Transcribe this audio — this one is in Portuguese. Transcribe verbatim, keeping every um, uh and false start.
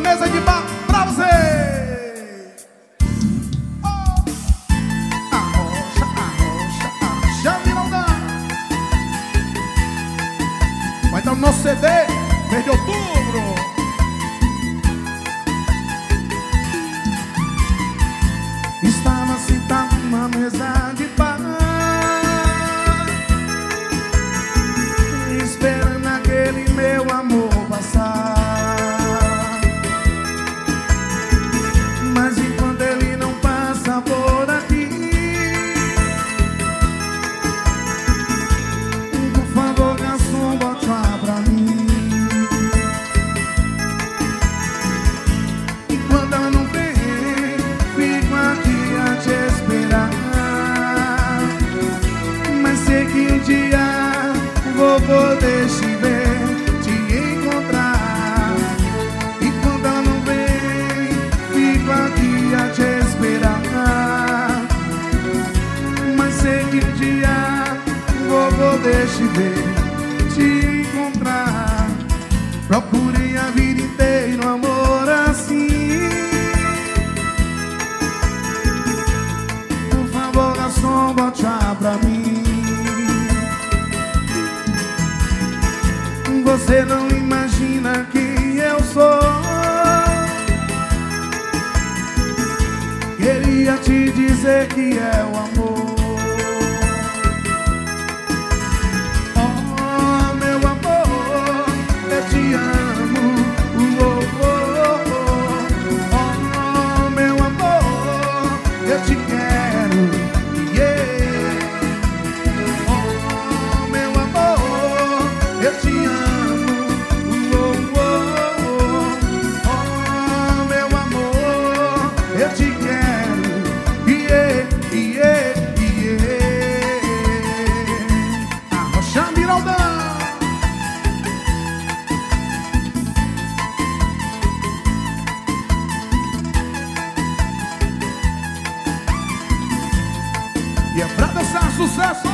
mesa de bar pra você. Oh. Arrocha, arrocha, arrocha, Miraldão. Vai dar o nosso C D, mês de outubro. Estava sentado numa mesa de bar, esperando aquele meu amor passar. Mas enquanto ele não passa por aqui, por favor, garçom, bote uma pra mim. E quando ela não vem, fico aqui a te esperar. Mas sei que um dia vou poder te ver, te encontrar. E quando ela não vem, fico aqui a te esperar. Mas sei que um dia vou poder te ver, te encontrar. Procurei a vida inteira um amor assim. Por favor, garçom, bote uma pra mim. Você não imagina quem eu sou. Queria te dizer que é o amor. Oh, meu amor, eu te amo. Oh, oh, oh, oh, meu amor, eu te quero. Yeah. Oh, meu amor, eu te amo. Eu te quero, yeah, yeah, yeah. Arrocha, Miraldão. E é pra dançar sucesso.